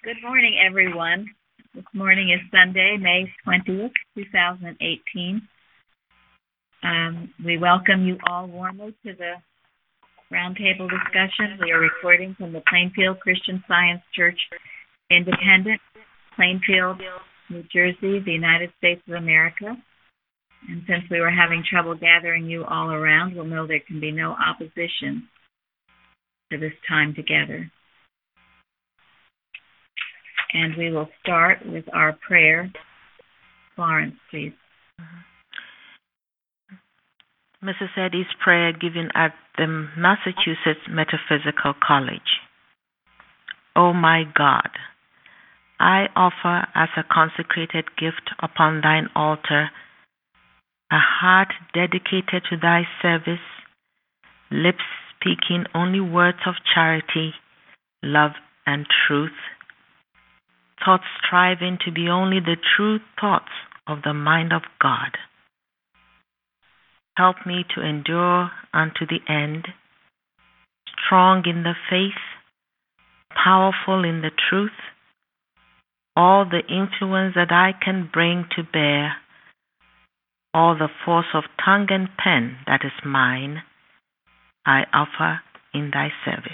Good morning, everyone. This morning is Sunday, May 20th, 2018. We welcome you all warmly to the roundtable discussion. We are recording from the Plainfield Christian Science Church Independent, Plainfield, New Jersey, the United States of America. And since we were having trouble gathering you all around, we'll know there can be no opposition to this time together. And we will start with our prayer. Florence, please. Mrs. Eddy's prayer given at the Massachusetts Metaphysical College. O my God, I offer as a consecrated gift upon thine altar a heart dedicated to thy service, lips speaking only words of charity, love, and truth, thoughts striving to be only the true thoughts of the mind of God. Help me to endure unto the end, strong in the faith, powerful in the truth, all the influence that I can bring to bear, all the force of tongue and pen that is mine, I offer in thy service.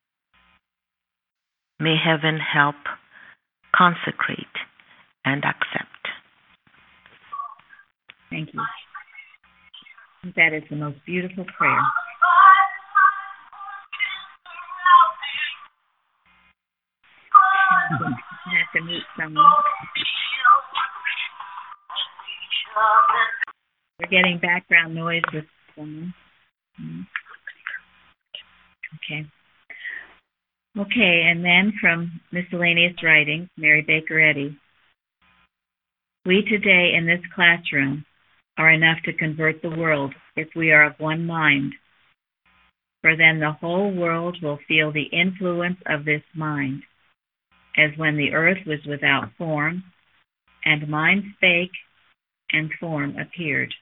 May heaven help, consecrate, and accept. Thank you. That is the most beautiful prayer. I have to mute someone. We're getting background noise with someone. Okay, and then from Miscellaneous Writings, Mary Baker Eddy. We today in this classroom are enough to convert the world if we are of one mind. For then the whole world will feel the influence of this mind, as when the earth was without form, and mind spake, and form appeared.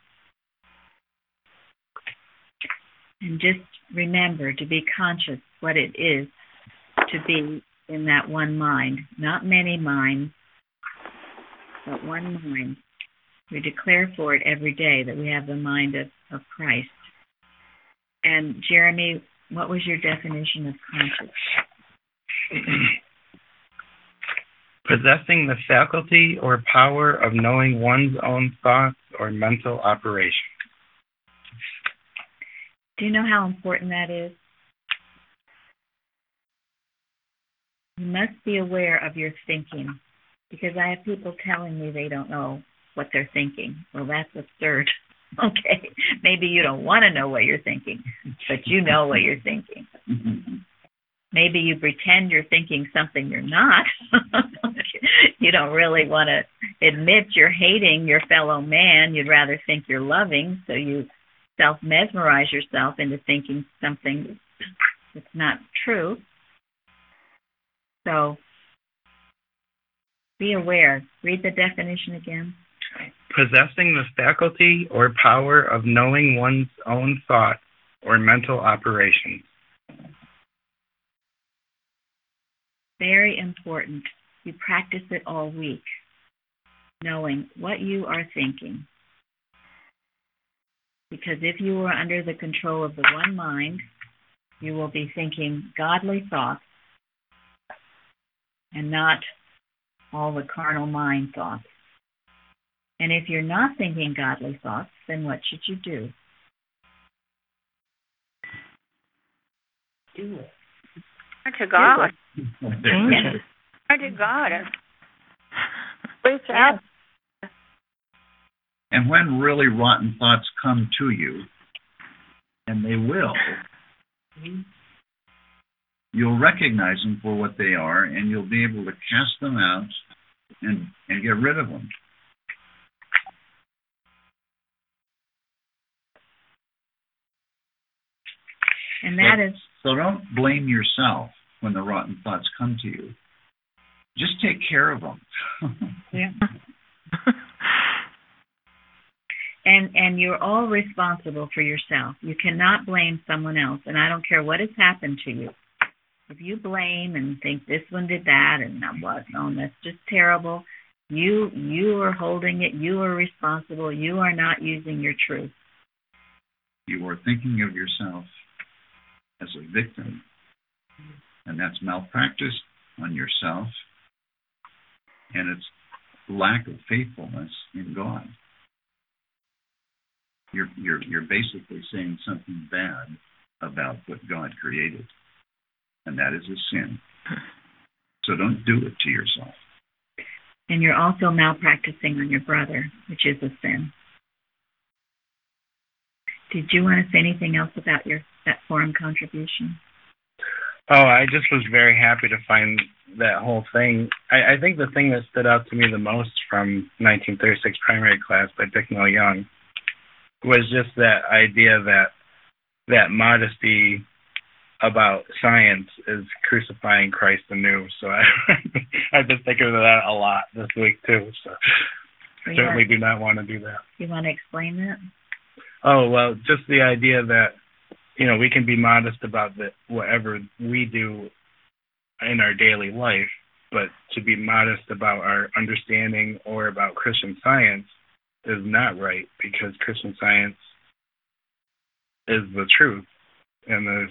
And just remember to be conscious what it is to be in that one mind. Not many minds, but one mind. We declare for it every day that we have the mind of Christ. And Jeremy, what was your definition of conscious? Possessing the faculty or power of knowing one's own thoughts or mental operation. Do you know how important that is? You must be aware of your thinking, because I have people telling me they don't know what they're thinking. Well, that's absurd. Okay, maybe you don't want to know what you're thinking, but you know what you're thinking. Maybe you pretend you're thinking something you're not. You don't really want to admit you're hating your fellow man. You'd rather think you're loving, so you self-mesmerize yourself into thinking something that's not true. So be aware. Read the definition again. Possessing the faculty or power of knowing one's own thoughts or mental operations. Very important. You practice it all week, knowing what you are thinking. Because if you are under the control of the one mind, you will be thinking godly thoughts and not all the carnal mind thoughts. And if you're not thinking godly thoughts, then what should you do? Do it. To God. Yes. To God. Reach out. And when really rotten thoughts come to you, and they will, you'll recognize them for what they are, and you'll be able to cast them out and get rid of them. And that is... So don't blame yourself when the rotten thoughts come to you. Just take care of them. Yeah. And you're all responsible for yourself. You cannot blame someone else. And I don't care what has happened to you. If you blame and think this one did that and that was, oh, that's just terrible, you are holding it. You are responsible. You are not using your truth. You are thinking of yourself as a victim, and that's malpractice on yourself, and it's lack of faithfulness in God. You're basically saying something bad about what God created, and that is a sin. So don't do it to yourself. And you're also malpracticing on your brother, which is a sin. Did you want to say anything else about that forum contribution? Oh, I just was very happy to find that whole thing. I think the thing that stood out to me the most from 1936 primary class by Bicknell Young was just that idea that modesty about science is crucifying Christ anew. So I've been thinking of that a lot this week too. So certainly do not want to do that. You want to explain that? Oh, well, just the idea that, we can be modest about whatever we do in our daily life, but to be modest about our understanding or about Christian Science is not right, because Christian Science is the truth, and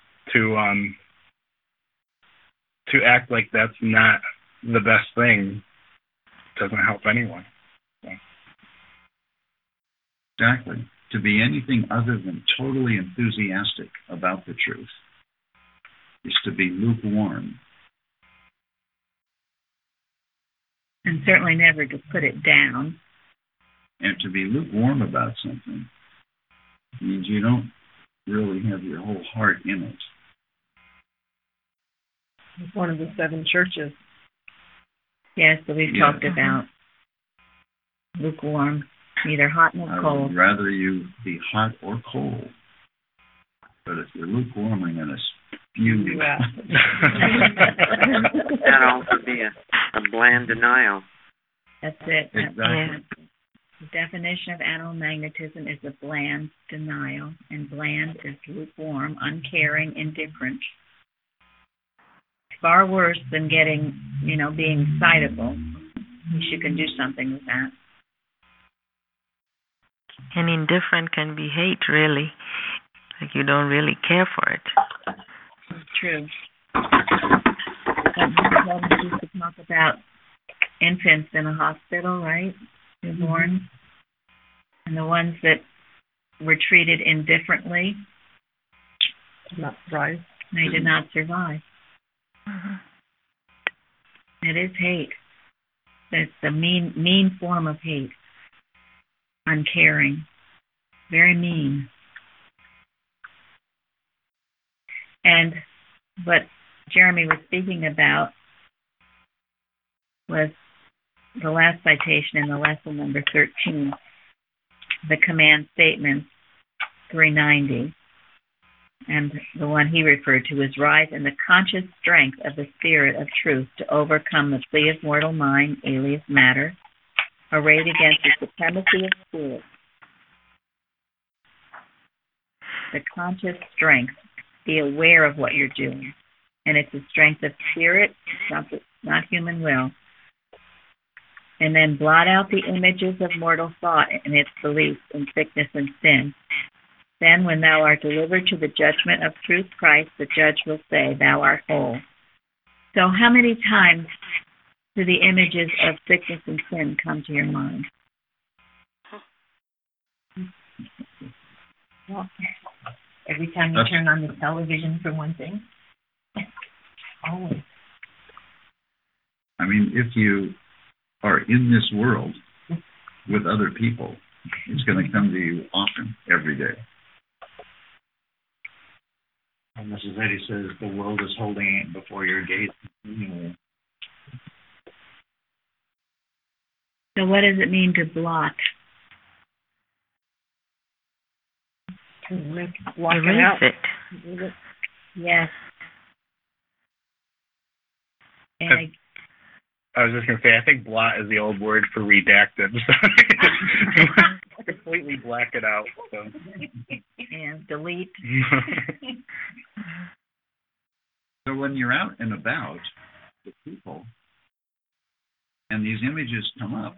to act like that's not the best thing doesn't help anyone. So. Exactly. To be anything other than totally enthusiastic about the truth is to be lukewarm. And certainly never to put it down. And to be lukewarm about something means you don't really have your whole heart in it. It's one of the 7 churches. Yes, that we've talked about. Lukewarm, neither hot nor cold. I'd rather you be hot or cold. But if you're lukewarm, I'm going to spew you out. That also be a bland denial. That's it. Exactly. The definition of animal magnetism is a bland denial, and bland is lukewarm, uncaring, indifferent. Far worse than getting, being excitable. Wish you can do something with that. And indifferent can be hate, really. Like you don't really care for it. True. We used to talk about infants in a hospital, right? Newborns. And the ones that were treated indifferently. Did not survive. They did not survive. Mm-hmm. It is hate. It's a mean form of hate. Uncaring. Very mean. And what Jeremy was speaking about was the last citation in the lesson, number 13, the command statement 390. And the one he referred to is rise in the conscious strength of the spirit of truth to overcome the plea of mortal mind, alias matter, arrayed against the supremacy of spirit. The conscious strength. Be aware of what you're doing. And it's the strength of spirit, not human will. And then blot out the images of mortal thought and its beliefs in sickness and sin. Then when thou art delivered to the judgment of truth Christ, the judge will say, thou art whole. So how many times do the images of sickness and sin come to your mind? Well, every time you turn on the television, for one thing. Always. I mean, if you are in this world with other people, it's going to come to you often, every day. And Mrs. Eddy says the world is holding it before your gaze. So what does it mean to blot? Erase it. Yes. And I was just going to say, I think blot is the old word for redacted. Completely black it out. So. And delete. So when you're out and about with people and these images come up,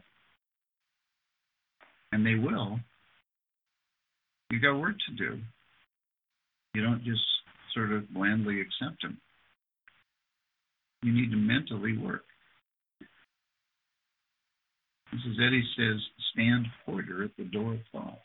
and they will, you got work to do. You don't just sort of blandly accept them. You need to mentally work. Mrs. Eddy says, stand porter at the door of thought.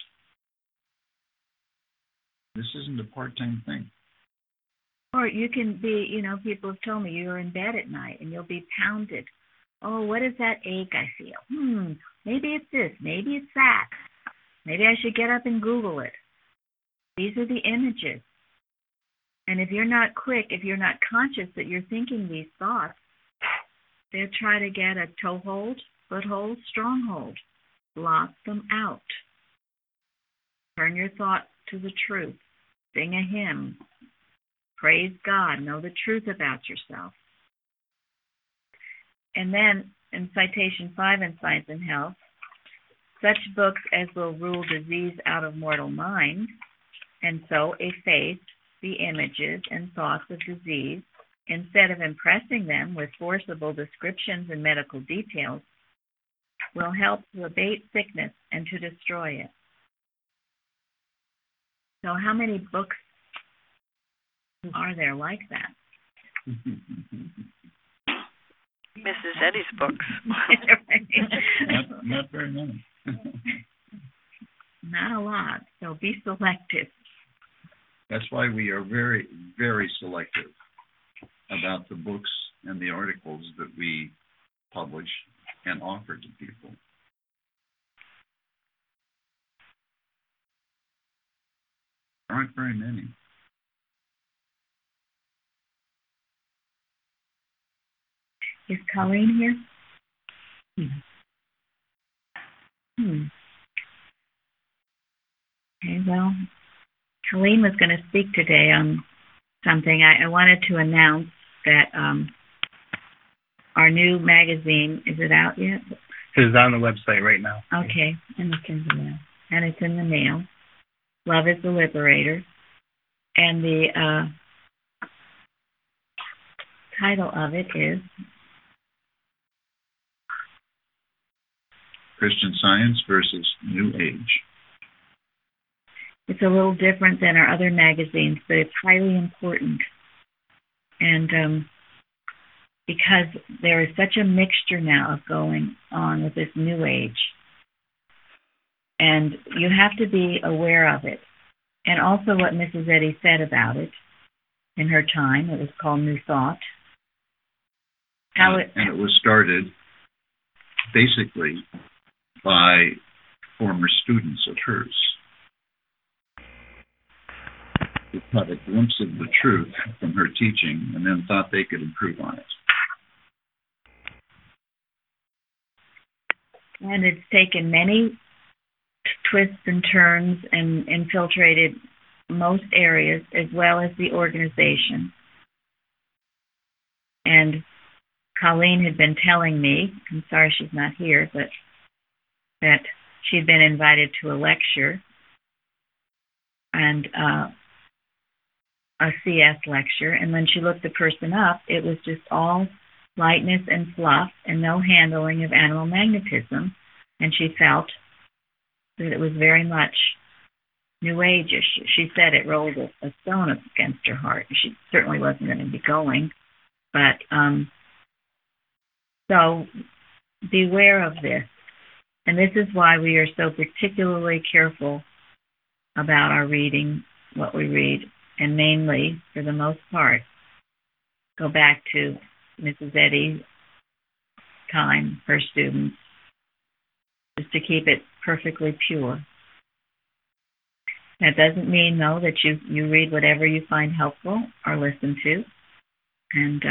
This isn't a part-time thing. Or you can be, people have told me you're in bed at night and you'll be pounded. Oh, what is that ache I feel? Maybe it's this, maybe it's that. Maybe I should get up and Google it. These are the images. And if you're not quick, if you're not conscious that you're thinking these thoughts, they'll try to get a toehold, foothold, stronghold. Block them out. Turn your thoughts to the truth. Sing a hymn. Praise God. Know the truth about yourself. And then, in Citation 5 in Science and Health, such books as will rule disease out of mortal mind, and so efface the images and thoughts of disease, instead of impressing them with forcible descriptions and medical details, will help to abate sickness and to destroy it. So how many books are there like that? Mrs. Eddy's books. Not very many. Not a lot, so be selective. That's why we are very, very selective about the books and the articles that we publish and offer to people. There aren't very many. Is Colleen here? Okay, well, Colleen was going to speak today on something. I wanted to announce that our new magazine, is it out yet? It's on the website right now. Okay, and it's in the mail. And it's in the mail. Love is the Liberator. And the title of it is Christian Science versus New Age. It's a little different than our other magazines, but it's highly important. And because there is such a mixture now of going on with this New Age, and you have to be aware of it. And also what Mrs. Eddy said about it in her time, it was called New Thought. And it was started basically by former students of hers who caught a glimpse of the truth from her teaching and then thought they could improve on it. And it's taken many twists and turns and infiltrated most areas as well as the organization. And Colleen had been telling me, I'm sorry she's not here, but that she'd been invited to a lecture, and a CS lecture, and when she looked the person up, it was just all lightness and fluff and no handling of animal magnetism, and she felt that it was very much New Age-ish. She said it rolled a stone up against her heart. She certainly wasn't going to be going, but so beware of this. And this is why we are so particularly careful about our reading, what we read, and mainly, for the most part, go back to Mrs. Eddy's time, her students, just to keep it perfectly pure. That doesn't mean, though, that you read whatever you find helpful or listen to. And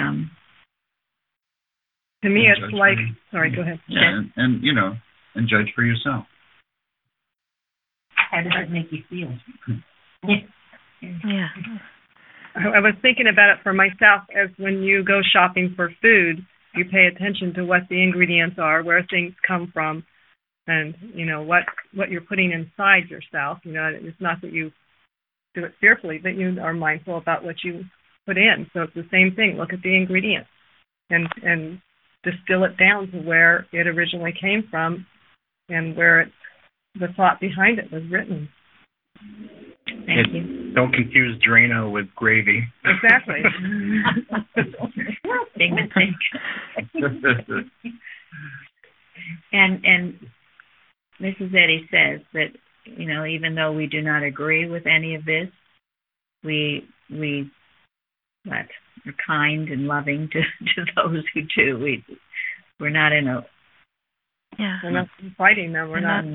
to me, it's like, sorry, go ahead. Yeah, and and judge for yourself. How does it make you feel? Yeah. I was thinking about it for myself as when you go shopping for food, you pay attention to what the ingredients are, where things come from, and what you're putting inside yourself. It's not that you do it fearfully, but you are mindful about what you put in. So it's the same thing. Look at the ingredients and distill it down to where it originally came from and where the thought behind it was written. Thank you. Don't confuse Drano with gravy. Exactly. Big mistake. And Mrs. Eddy says that, you know, even though we do not agree with any of this, we are kind and loving to those who do. We're not in a we're not fighting them. We're not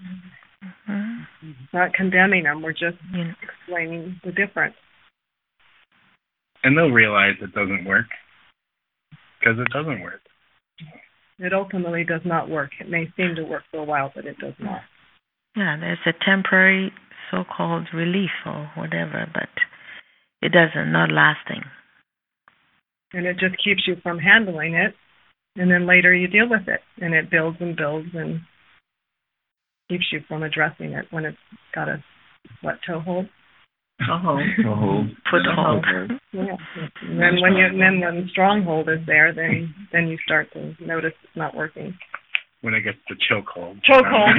not condemning them. We're just explaining the difference. And they'll realize it doesn't work because it doesn't work. It ultimately does not work. It may seem to work for a while, but it does not. Yeah, there's a temporary so-called relief or whatever, but it doesn't, not lasting. And it just keeps you from handling it, and then later you deal with it, and it builds and builds and keeps you from addressing it when it's got a, toehold? Foothold. Yeah. And then when the stronghold is there, then you start to notice it's not working. When it gets to chokehold. Chokehold.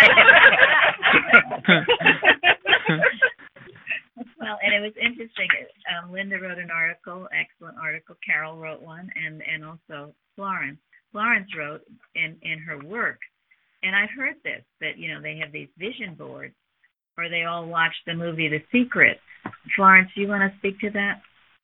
Well, and it was interesting. Linda wrote an article, excellent article. Carol wrote one, and also Florence. Florence wrote in her work, and I've heard this, that, you know, they have these vision boards, or they all watch the movie The Secret. Florence, do you want to speak to that?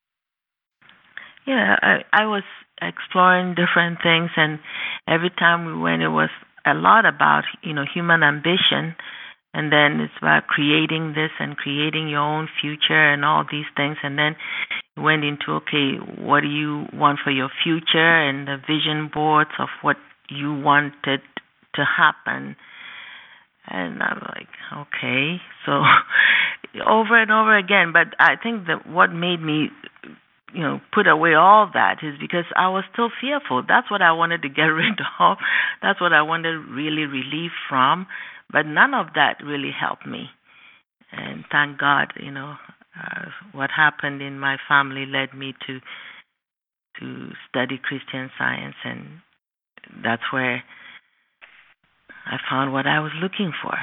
Yeah, I was exploring different things, and every time we went, it was a lot about, you know, human ambition, and then it's about creating this and creating your own future and all these things, and then it went into, okay, what do you want for your future, and the vision boards of what you wanted to happen. And I'm like, okay, so over and over again. But I think that what made me, you know, put away all that is because I was still fearful. That's what I wanted to get rid of. That's what I wanted really relief from. But none of that really helped me. And thank God, you know, what happened in my family led me to study Christian Science, and that's where I found what I was looking for.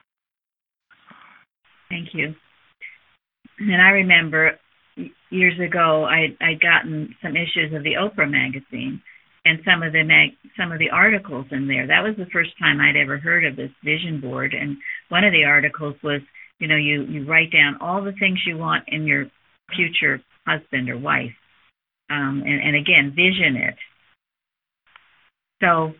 Thank you. And I remember years ago I'd gotten some issues of the Oprah magazine, and some of the articles in there. That was the first time I'd ever heard of this vision board. And one of the articles was, you know, you write down all the things you want in your future husband or wife, and again, vision it. So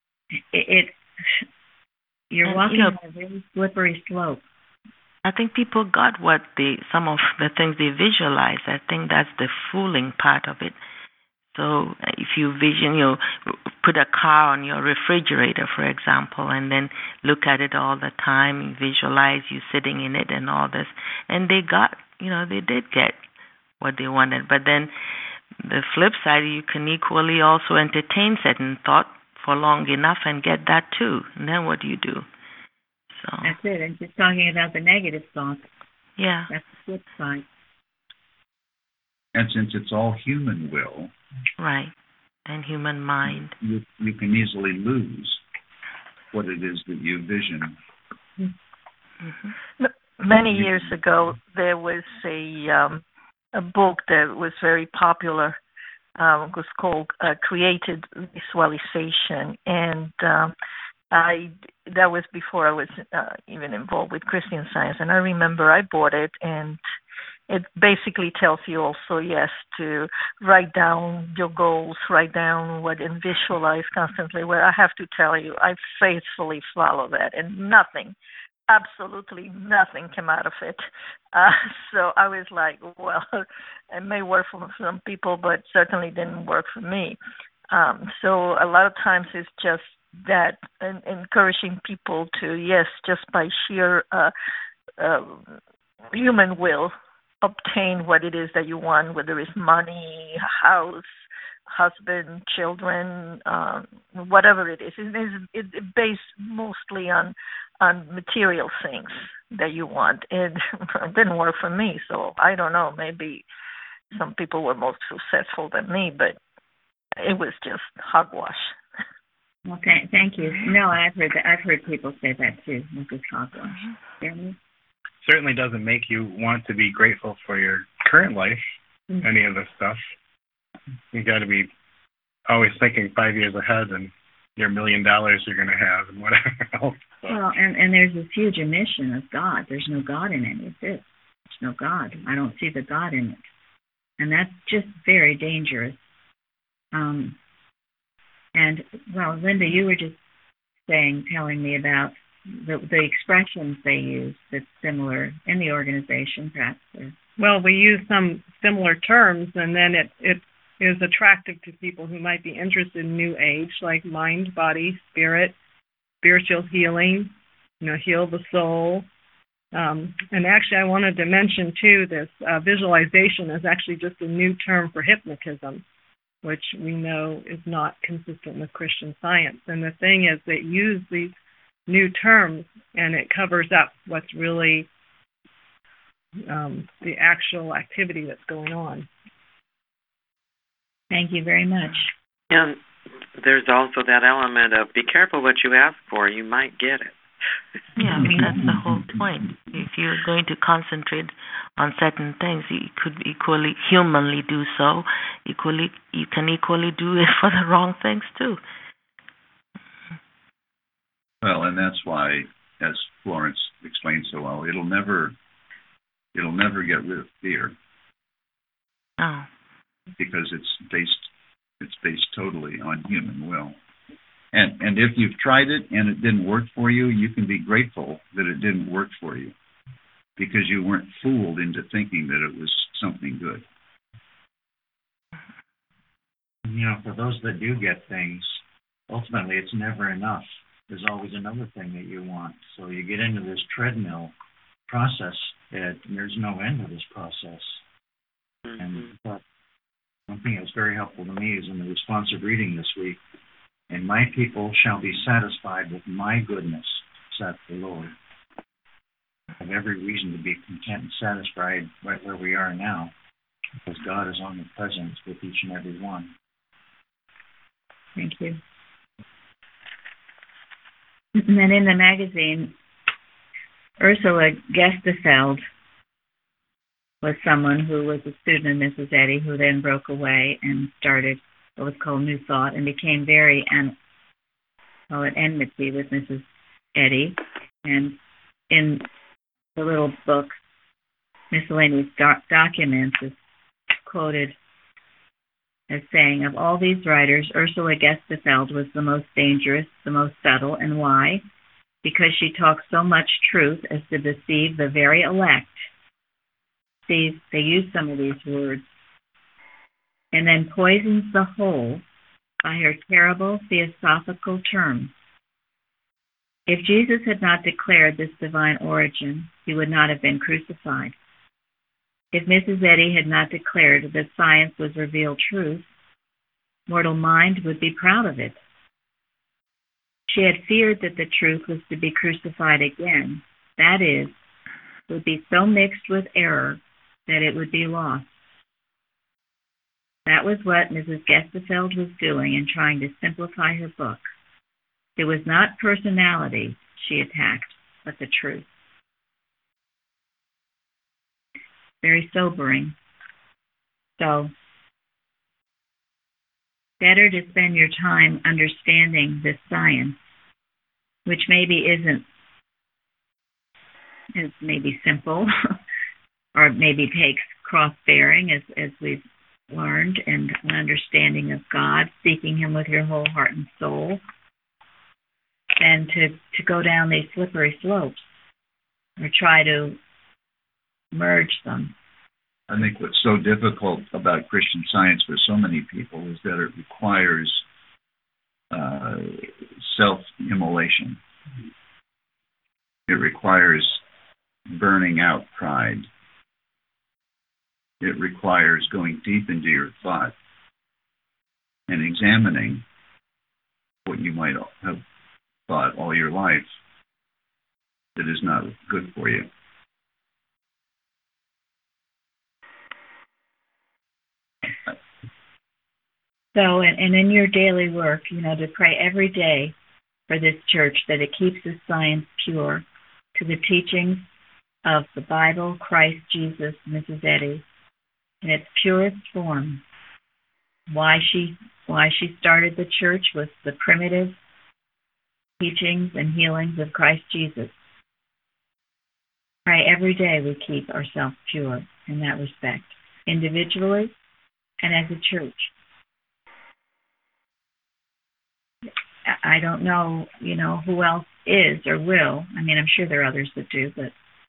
you're walking on a very slippery slope. I think people got some of the things they visualize. I think that's the fooling part of it. So if you put a car on your refrigerator, for example, and then look at it all the time, and visualize you sitting in it and all this, and they did get what they wanted. But then the flip side, you can equally also entertain certain thought for long enough and get that too. And then what do you do? So that's it. And just talking about the negative thoughts. Yeah. That's the flip side. And since it's all human will, right, and human mind, you can easily lose what it is that you vision. Mm-hmm. Many years ago, there was a book that was very popular. It was called Creative Visualization, and that was before I was even involved with Christian Science. And I remember I bought it, and it basically tells you also, yes, to write down your goals, write down what, and visualize constantly. Well, I have to tell you, I faithfully follow that, and absolutely nothing came out of it. So I was like, well, it may work for some people, but certainly didn't work for me. So a lot of times it's just that, and encouraging people to, yes, just by sheer human will, obtain what it is that you want, whether it's money, house, husband, children, whatever it is. It's based mostly on material things that you want. It didn't work for me, so I don't know. Maybe some people were more successful than me, but it was just hogwash. Well, thank you. No, I've heard people say that too. This is hogwash. Jeremy? Certainly doesn't make you want to be grateful for your current life, any of this stuff. You got to be always thinking 5 years ahead and your $1 million you're going to have and whatever else. So. Well, and there's this huge omission of God. There's no God in any of this. There's no God. I don't see the God in it. And that's just very dangerous. And, well, Linda, you were just telling me about the expressions they use that's similar in the organization, perhaps. Well, we use some similar terms, and then it is attractive to people who might be interested in New Age, like mind, body, spirit, spiritual healing, heal the soul. And actually, I wanted to mention, too, this visualization is actually just a new term for hypnotism, which we know is not consistent with Christian Science. And the thing is, they use these new terms, and it covers up what's really the actual activity that's going on. Thank you very much. And there's also that element of be careful what you ask for. You might get it. Yeah, that's the whole point. If you're going to concentrate on certain things, you could equally humanly do so. You can equally do it for the wrong things too. Well, and that's why, as Florence explained so well, it'll never get rid of fear. Oh. Because it's based totally on human will. And if you've tried it and it didn't work for you, you can be grateful that it didn't work for you, because you weren't fooled into thinking that it was something good. For those that do get things, ultimately it's never enough. There's always another thing that you want. So you get into this treadmill process, and there's no end to this process. And one thing that was very helpful to me is in the responsive reading this week, and my people shall be satisfied with my goodness, saith the Lord. I have every reason to be content and satisfied right where we are now, because God is omnipresent with each and every one. Thank you. And then in the magazine, Ursula Gestefeld was someone who was a student of Mrs. Eddy, who then broke away and started what was called New Thought and became very at enmity with Mrs. Eddy. And in the little book, Miscellaneous Documents, is quoted as saying, of all these writers, Ursula Gestefeld was the most dangerous, the most subtle. And why? Because she talks so much truth as to deceive the very elect. See, they use some of these words. And then poisons the whole by her terrible theosophical terms. If Jesus had not declared this divine origin, he would not have been crucified. If Mrs. Eddy had not declared that science was revealed truth, mortal mind would be proud of it. She had feared that the truth was to be crucified again, that is, would be so mixed with error that it would be lost. That was what Mrs. Gestefeld was doing in trying to simplify her book. It was not personality she attacked, but the truth. Very sobering. So, better to spend your time understanding this science, which maybe is maybe simple, or maybe takes cross-bearing, as we've learned, and an understanding of God, seeking him with your whole heart and soul, and to go down these slippery slopes or try to merge them. I think what's so difficult about Christian Science for so many people is that it requires self-immolation. It requires burning out pride. It requires going deep into your thought and examining what you might have thought all your life that is not good for you. So, and in your daily work, to pray every day for this church that it keeps its science pure to the teachings of the Bible, Christ Jesus, Mrs. Eddy, in its purest form. Why she started the church was the primitive teachings and healings of Christ Jesus. Pray every day we keep ourselves pure in that respect, individually and as a church. I don't know, who else is or will. I mean, I'm sure there are others that do, but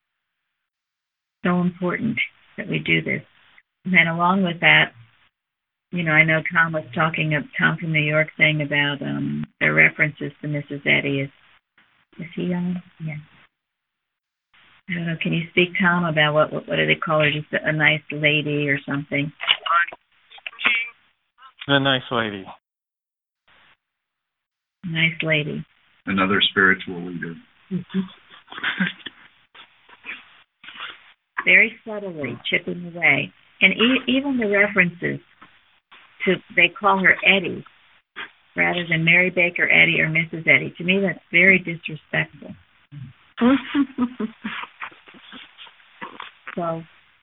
so important that we do this. And then along with that, I know Tom was Tom from New York saying about their references to Mrs. Eddy. Is he on? Yeah. I don't know. Can you speak, Tom, about what do they call her? Just a nice lady or something? A nice lady. Nice lady. Another spiritual leader. Very subtly chipping away. And even the references they call her Eddy rather than Mary Baker Eddy or Mrs. Eddy. To me, that's very disrespectful. So,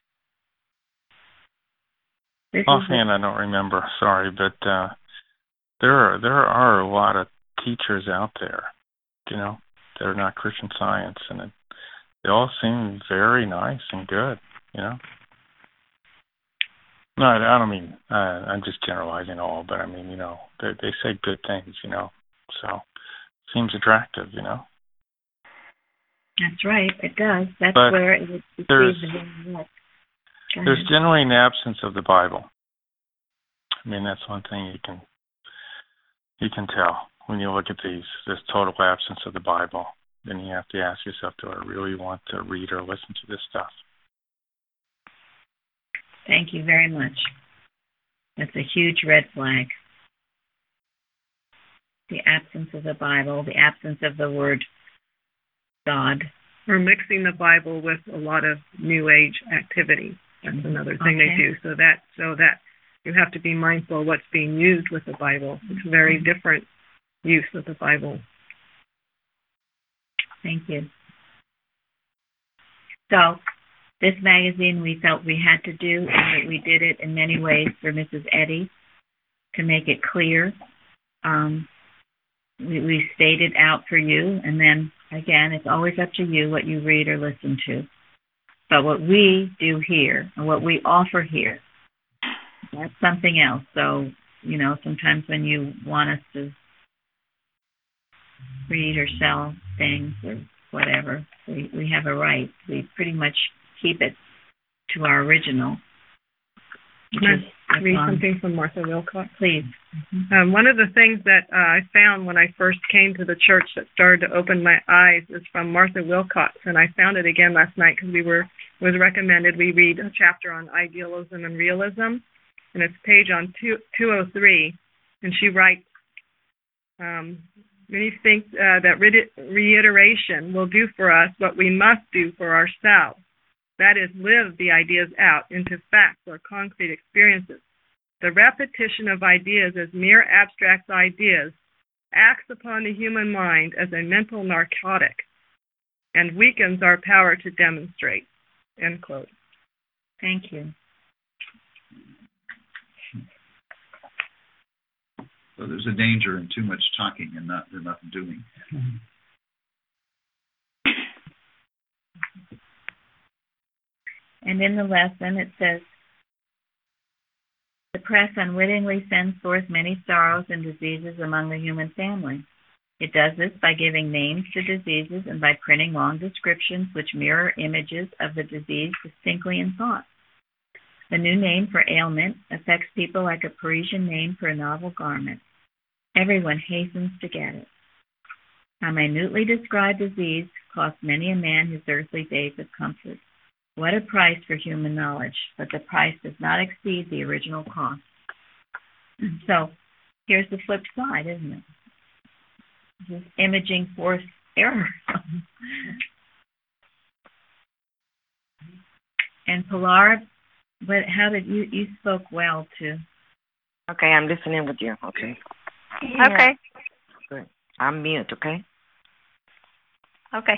offhand, I don't remember. Sorry, but there are a lot of teachers out there, that are not Christian Science, and they all seem very nice and good, No, I don't mean, I'm just generalizing all, but I mean, they say good things, so seems attractive, That's right, it does. That's but where it there's there's generally an absence of the Bible. I mean, that's one thing you can tell when you look at this total absence of the Bible. Then you have to ask yourself, do I really want to read or listen to this stuff? Thank you very much. That's a huge red flag. The absence of the Bible, the absence of the word God. Or mixing the Bible with a lot of New Age activity. That's another thing they do. So that you have to be mindful of what's being used with the Bible. It's a very different use of the Bible. Thank you. So, this magazine we felt we had to do, and we did it in many ways for Mrs. Eddy to make it clear. We stated out for you, and then, again, it's always up to you what you read or listen to. But what we do here, and what we offer here, that's something else. So, sometimes when you want us to read or sell things or whatever, we have a right. We pretty much keep it to our original. Can I read something from Martha Wilcox? Please. One of the things that I found when I first came to the church that started to open my eyes is from Martha Wilcox, and I found it again last night because it was recommended we read a chapter on idealism and realism, and it's page on 203, and she writes, many think that reiteration will do for us what we must do for ourselves. That is, live the ideas out into facts or concrete experiences. The repetition of ideas as mere abstract ideas acts upon the human mind as a mental narcotic and weakens our power to demonstrate. End quote. Thank you. So there's a danger in too much talking and not enough doing. And in the lesson it says, the press unwittingly sends forth many sorrows and diseases among the human family. It does this by giving names to diseases and by printing long descriptions which mirror images of the disease distinctly in thought. The new name for ailment affects people like a Parisian name for a novel garment. Everyone hastens to get it. A minutely described disease costs many a man his earthly days of comfort. What a price for human knowledge, but the price does not exceed the original cost. So here's the flip side, isn't it? This is imaging force error. And Pilar, but how did you spoke well to Okay, I'm listening with you. Okay. Yeah. Okay. Good. I'm mute, okay? Okay.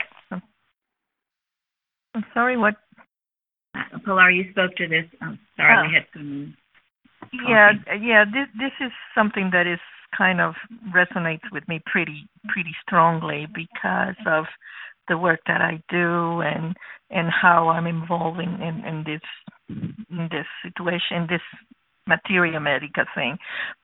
I'm sorry, what? Pilar, you spoke to this. I'm sorry, we had some. Yeah. This is something that is kind of resonates with me pretty strongly because of the work that I do and how I'm involved in this situation, this materia medica thing.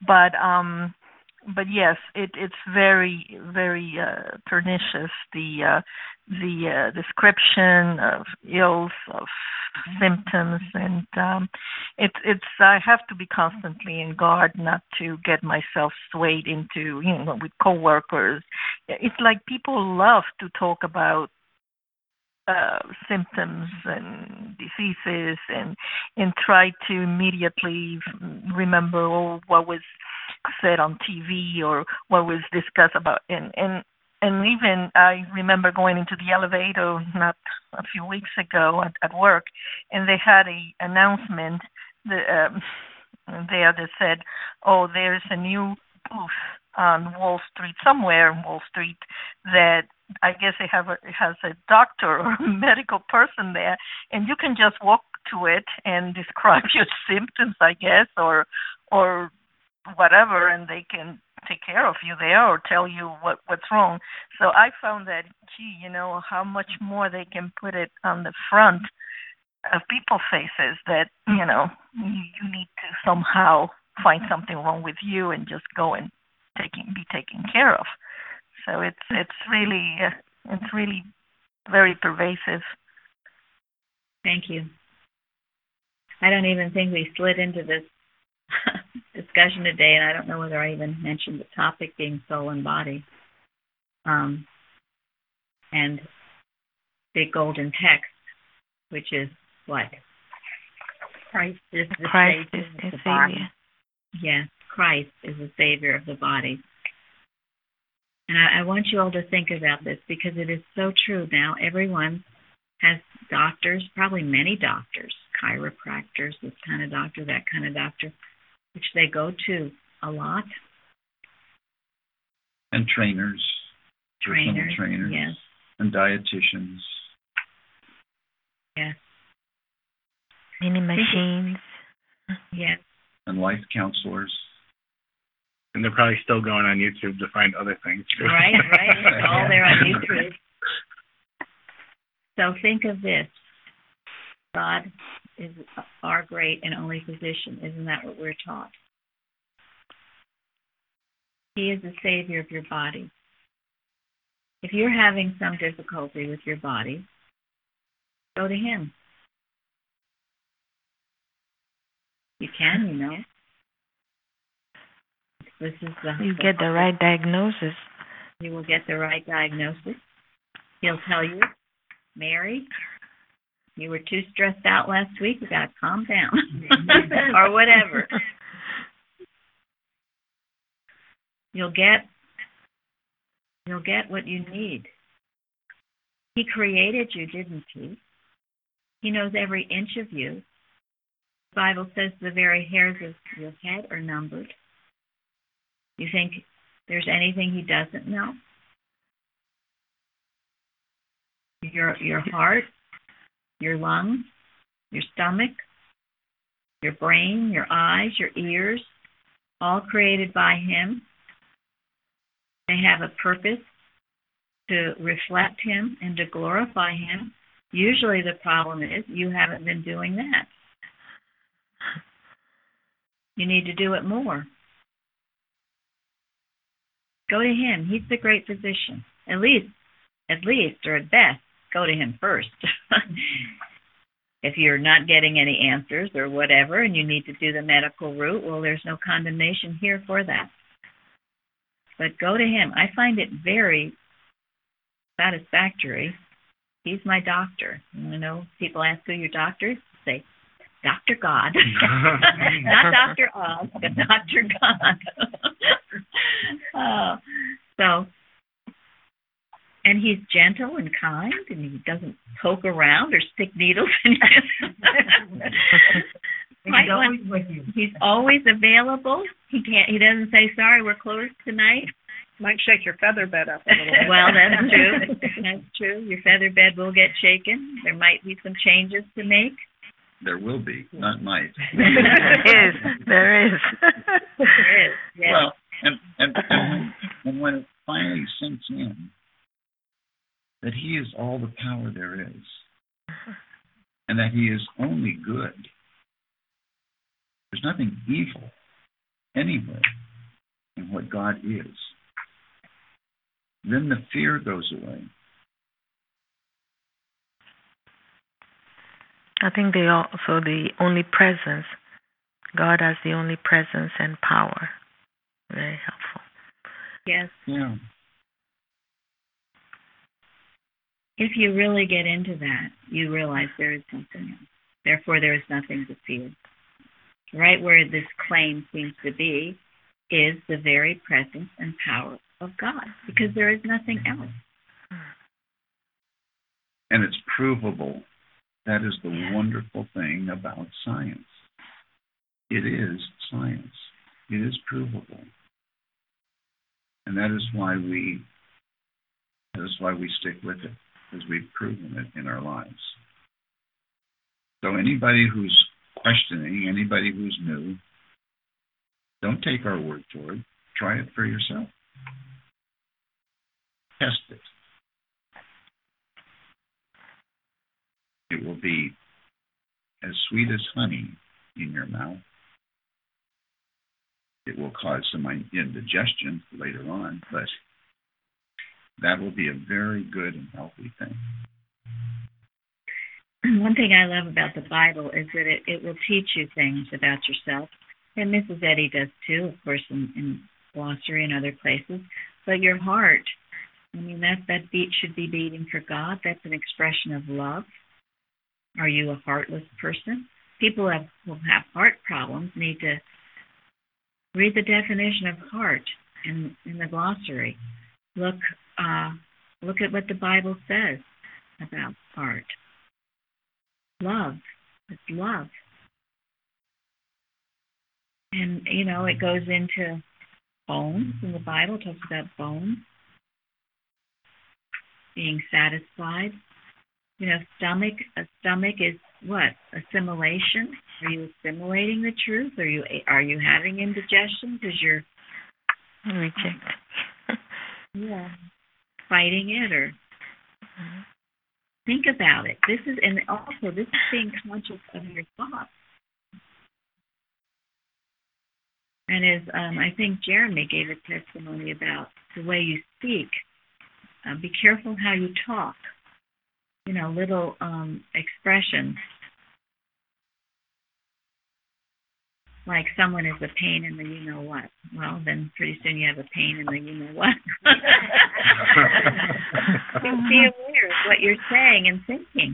But yes, it's very pernicious, the description of ills, of symptoms, and it's I have to be constantly in guard not to get myself swayed into, with coworkers. It's like people love to talk about symptoms and diseases and try to immediately remember what was said on TV or what was discussed about and even I remember going into the elevator not a few weeks ago at work, and they had a announcement there that said, "Oh, there's a new booth on Wall Street, somewhere in Wall Street, that I guess it has a doctor or a medical person there, and you can just walk to it and describe your symptoms, I guess, or whatever, and they can take care of you there or tell you what's wrong." So I found that, how much more they can put it on the front of people's faces that, you need to somehow find something wrong with you and just go and be taken care of. So it's really very pervasive. Thank you. I don't even think we slid into this discussion today, and I don't know whether I even mentioned the topic being soul and body. And the golden text, which is what? Christ is the Savior of the body. Yes, Christ is the Savior of the body. And I want you all to think about this because it is so true now. Everyone has doctors, probably many doctors, chiropractors, this kind of doctor, that kind of doctor, which they go to a lot. And trainers, personal trainers, yes. And dietitians. Yes. Many machines. Yes. And life counselors. And they're probably still going on YouTube to find other things. Right. It's all there on YouTube. So think of this. God is our great and only physician. Isn't that what we're taught? He is the Savior of your body. If you're having some difficulty with your body, go to Him. You can, This is you get the right diagnosis. You will get the right diagnosis. He'll tell you, Mary, you were too stressed out last week. You got to calm down, or whatever. You'll get what you need. He created you, didn't He? He knows every inch of you. The Bible says the very hairs of your head are numbered. You think there's anything He doesn't know? Your heart, your lungs, your stomach, your brain, your eyes, your ears, all created by Him. They have a purpose to reflect Him and to glorify Him. Usually the problem is you haven't been doing that. You need to do it more. Go to Him. He's the great physician. At least, or at best, go to Him first. If you're not getting any answers or whatever, and you need to do the medical route, well, there's no condemnation here for that. But go to Him. I find it very satisfactory. He's my doctor. People ask who your doctor is. Say, Dr. God. Not Dr. Oz, but Dr. God. And He's gentle and kind, and He doesn't poke around or stick needles in you. He's always with you. He's always available. He doesn't say, sorry, we're closed tonight. Might shake your feather bed up a little bit. Well, that's true. That's true. Your feather bed will get shaken. There might be some changes to make. There will be, not might. There is. There is. Yes. Well, and when it finally sinks in that he is all the power there is, and that he is only good, there's nothing evil anywhere in what God is, then the fear goes away. I think the only presence, God as the only presence and power. Very helpful. Yes. Yeah. If you really get into that, you realize there is something else. Therefore, there is nothing to fear. Right where this claim seems to be is the very presence and power of God, because there is nothing else. And it's provable. That is the wonderful thing about science. It is science. It is provable. And that is why we stick with it, because we've proven it in our lives. So anybody who's questioning, anybody who's new, don't take our word for it. Try it for yourself. Test it. It will be as sweet as honey in your mouth. It will cause some indigestion later on, but that will be a very good and healthy thing. One thing I love about the Bible is that it will teach you things about yourself. And Mrs. Eddy does too, of course, in glossary and other places. But your heart, I mean, that beat should be beating for God. That's an expression of love. Are you a heartless person? People who have heart problems need to read the definition of heart in the glossary. Look at what the Bible says about heart. Love. It's love. And, it goes into bones in the Bible. It talks about bones. Being satisfied. A stomach is what? Assimilation. Are you assimilating the truth? Are you having indigestion because you're reject? Fighting it or think about it. This is being conscious of your thoughts. And as I think Jeremy gave a testimony about the way you speak, be careful how you talk. Little expressions like someone is a pain in the you-know-what. Well, then pretty soon you have a pain in the you-know-what. Be aware of what you're saying and thinking.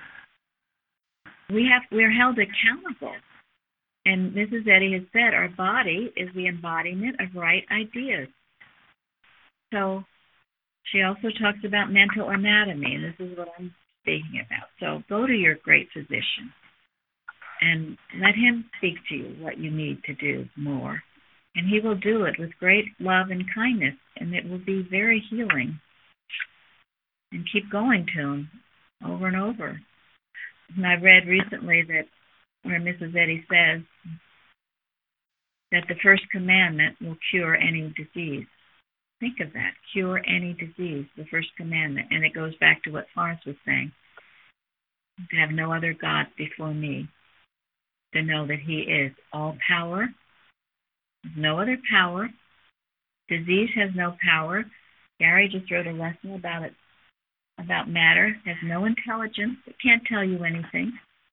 We're held accountable. And Mrs. Eddy has said our body is the embodiment of right ideas. So she also talks about mental anatomy, and this is what I'm speaking about. So go to your great physician and let him speak to you what you need to do more. And he will do it with great love and kindness, and it will be very healing. And keep going to him over and over. And I read recently that where Mrs. Eddy says that the first commandment will cure any disease. Think of that. Cure any disease, the first commandment. And it goes back to what Florence was saying. To have no other God before me. To know that he is all power. No other power. Disease has no power. Gary just wrote a lesson about it. About matter. Has no intelligence. It can't tell you anything.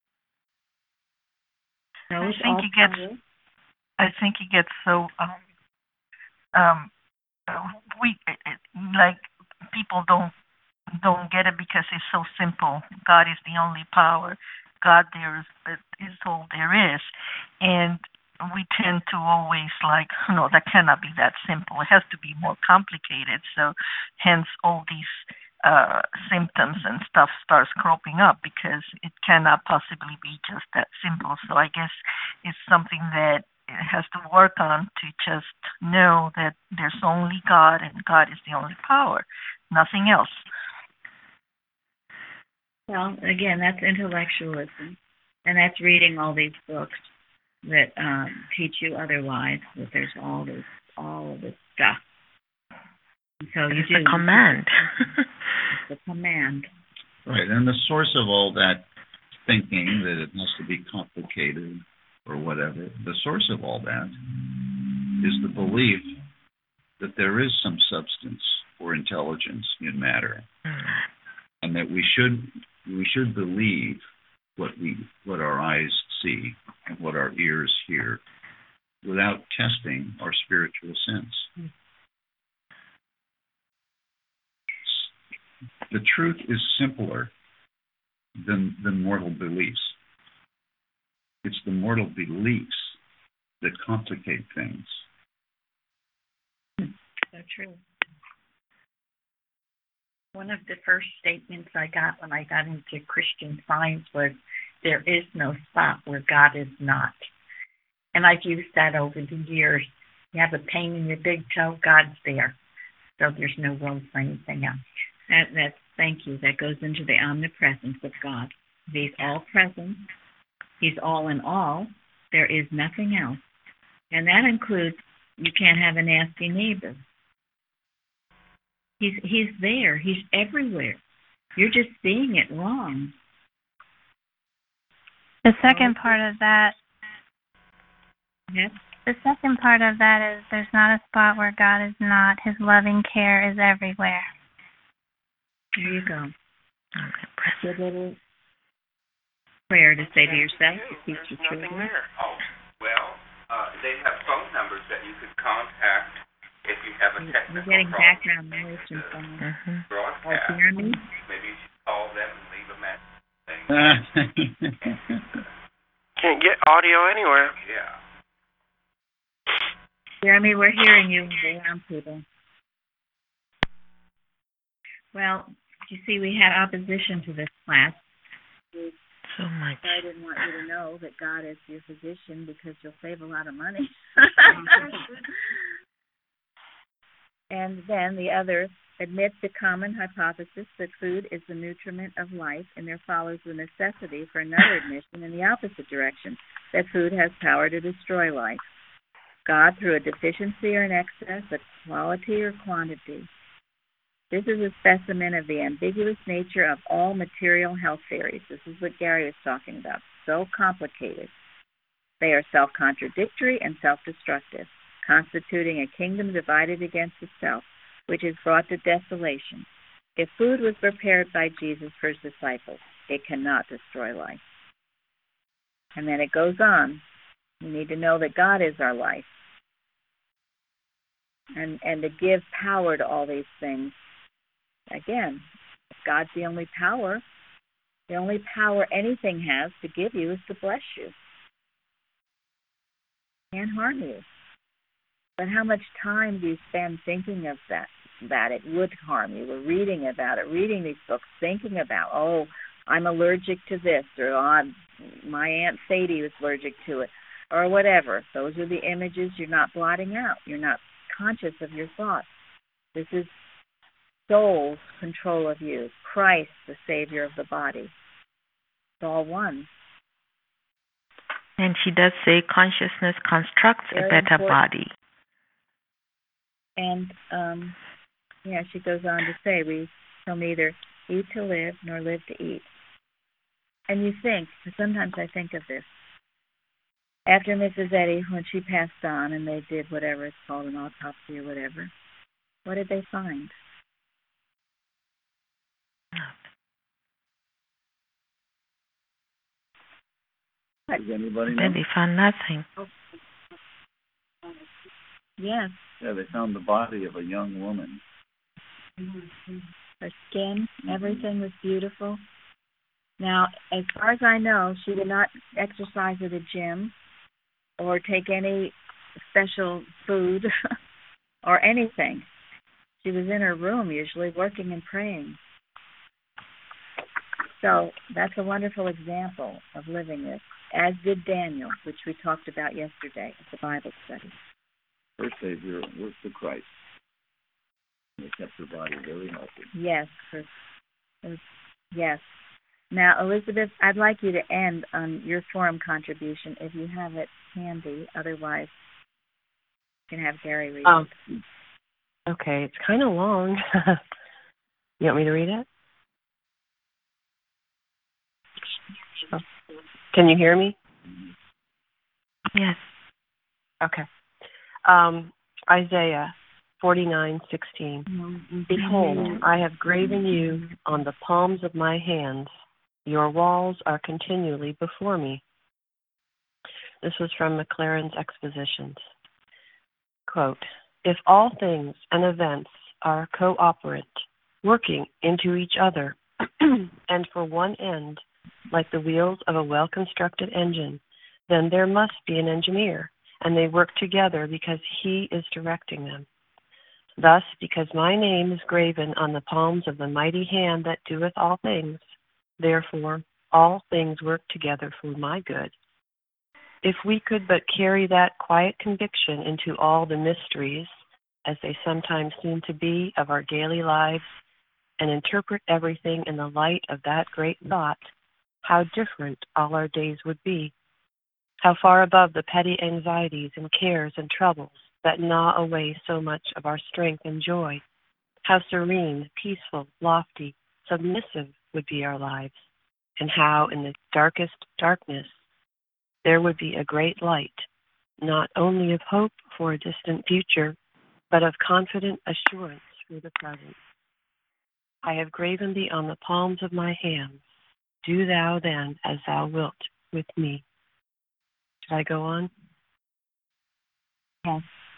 So I think he gets so weak. Like people don't get it because it's so simple. God is the only power. God is all there is, and we tend to always that cannot be that simple. It has to be more complicated. So, hence all these symptoms and stuff starts cropping up, because it cannot possibly be just that simple. So I guess it's something that it has to work on, to just know that there's only God, and God is the only power, nothing else. Well, again, that's intellectualism, and that's reading all these books that teach you otherwise. That there's all of this stuff. And so it's a command. It's a command. Right, and the source of all that thinking that it has to be complicated or whatever, the source of all that is the belief that there is some substance or intelligence in matter, and that we should believe what our eyes see and what our ears hear, without testing our spiritual sense. The truth is simpler than mortal beliefs. It's the mortal beliefs that complicate things. So true. One of the first statements I got when I got into Christian Science was, there is no spot where God is not. And I've used that over the years. You have a pain in your big toe, God's there. So there's no room for anything else. That's thank you. That goes into the omnipresence of God. He's all present. He's all in all. There is nothing else. And that includes, you can't have a nasty neighbor. He's there. He's everywhere. You're just seeing it wrong. The second part of that. Yes. The second part of that is, there's not a spot where God is not. His loving care is everywhere. There you go. Good little prayer to say to yourself, to teach your children. There. Oh, well, they have phone numbers that you could contact if you have a technical We're getting problem. background noise from someone. Broadcast. Oh, hear me? Maybe you should call them and leave a message. Can't get audio anywhere. Yeah. Jeremy, we're hearing you, the young people. Well, you see, we had opposition to this class. So much. I didn't want you to know that God is your physician, because you'll save a lot of money. And then the other, admit the common hypothesis that food is the nutriment of life, and there follows the necessity for another admission in the opposite direction, that food has power to destroy life. God, through a deficiency or an excess, a quality or quantity. This is a specimen of the ambiguous nature of all material health theories. This is what Gary was talking about. So complicated. They are self-contradictory and self-destructive, constituting a kingdom divided against itself, which is brought to desolation. If food was prepared by Jesus for his disciples, it cannot destroy life. And then it goes on. We need to know that God is our life. And to give power to all these things. Again, if God's the only power anything has to give you is to bless you. Can't harm you. But how much time do you spend thinking of that it would harm you? We're reading about it, reading these books, thinking about, oh, I'm allergic to this, or oh, my Aunt Sadie was allergic to it, or whatever. Those are the images you're not blotting out. You're not conscious of your thoughts. This is soul's control of you. Christ, the Savior of the body. It's all one. And she does say consciousness constructs a better body. And, she goes on to say, we shall neither eat to live nor live to eat. And you think, sometimes I think of this, after Mrs. Eddy, when she passed on and they did whatever it's called, an autopsy or whatever, what did they find? Does anybody know? Then they found nothing. Yes. Yeah, they found the body of a young woman. Her skin, everything was beautiful. Now, as far as I know, she did not exercise at a gym or take any special food or anything. She was in her room usually working and praying. So that's a wonderful example of living this, as did Daniel, which we talked about yesterday at the Bible study. Her Savior was the Christ. They kept her body very healthy. Yes, yes. Now, Elizabeth, I'd like you to end on your forum contribution if you have it handy. Otherwise, you can have Gary read it. Okay, it's kind of long. You want me to read it? Oh. Can you hear me? Yes. Okay. Isaiah 49:16. Behold, I have graven you on the palms of my hands. Your walls are continually before me. This was from McLaren's Expositions. Quote, if all things and events are cooperate, working into each other, and for one end, like the wheels of a well-constructed engine, then there must be an engineer, and they work together because he is directing them. Thus, because my name is graven on the palms of the mighty hand that doeth all things, therefore all things work together for my good. If we could but carry that quiet conviction into all the mysteries, as they sometimes seem to be, of our daily lives, and interpret everything in the light of that great thought, how different all our days would be. How far above the petty anxieties and cares and troubles that gnaw away so much of our strength and joy. How serene, peaceful, lofty, submissive would be our lives, and how in the darkest darkness there would be a great light, not only of hope for a distant future, but of confident assurance for the present. I have graven thee on the palms of my hands. Do thou then as thou wilt with me. Should I go on? Yes.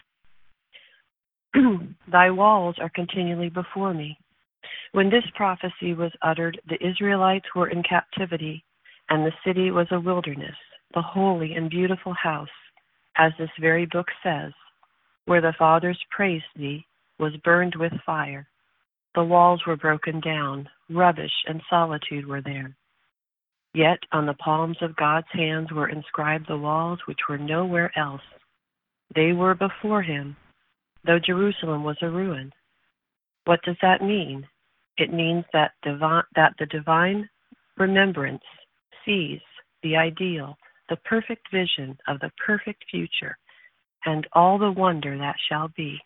Thy walls are continually before me. When this prophecy was uttered, the Israelites were in captivity, and the city was a wilderness, the holy and beautiful house, as this very book says, where the fathers praised thee, was burned with fire. The walls were broken down, rubbish and solitude were there. Yet on the palms of God's hands were inscribed the walls which were nowhere else. They were before him, though Jerusalem was a ruin. What does that mean? It means that the divine remembrance sees the ideal, the perfect vision of the perfect future, and all the wonder that shall be.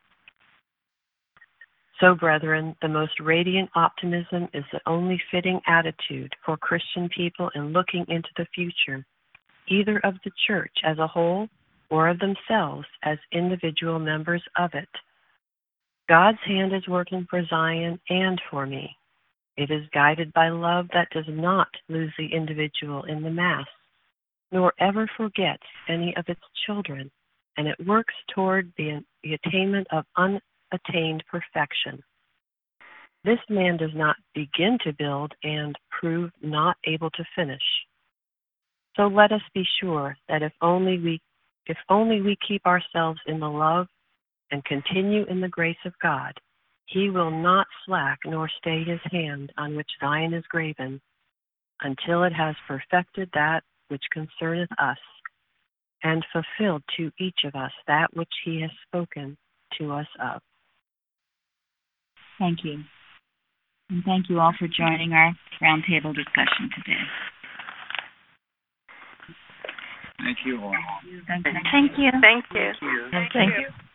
So, brethren, the most radiant optimism is the only fitting attitude for Christian people in looking into the future, either of the church as a whole or of themselves as individual members of it. God's hand is working for Zion and for me. It is guided by love that does not lose the individual in the mass, nor ever forgets any of its children, and it works toward the attainment of unattained perfection. This man does not begin to build and prove not able to finish. So let us be sure that if only we keep ourselves in the love and continue in the grace of God, he will not slack nor stay his hand on which Zion is graven, until it has perfected that which concerneth us, and fulfilled to each of us that which he has spoken to us of. Thank you. And thank you all for joining our roundtable discussion today. Thank you all. Thank you. Thank you. Thank you.